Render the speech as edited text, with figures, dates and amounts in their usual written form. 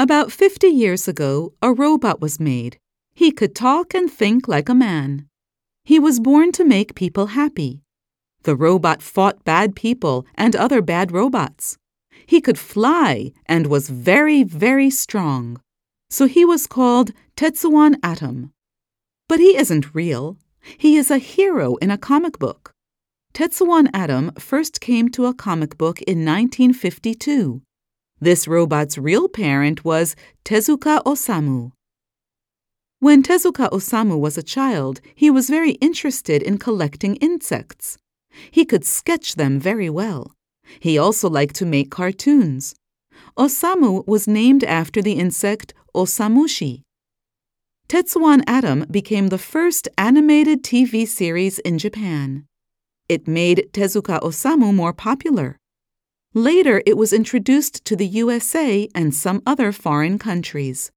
About 50 years ago, a robot was made. He could talk and think like a man. He was born to make people happy. The robot fought bad people and other bad robots. He could fly and was very, very strong. So he was called Tetsuwan Atom. But he isn't real. He is a hero in a comic book. Tetsuwan Atom first came to a comic book in 1952. This robot's real parent was Tezuka Osamu. When Tezuka Osamu was a child, he was very interested in collecting insects. He could sketch them very well. He also liked to make cartoons. Osamu was named after the insect Osamushi. Tetsuwan Atom became the first animated TV series in Japan. It made Tezuka Osamu more popular. Later, it was introduced to the USA and some other foreign countries.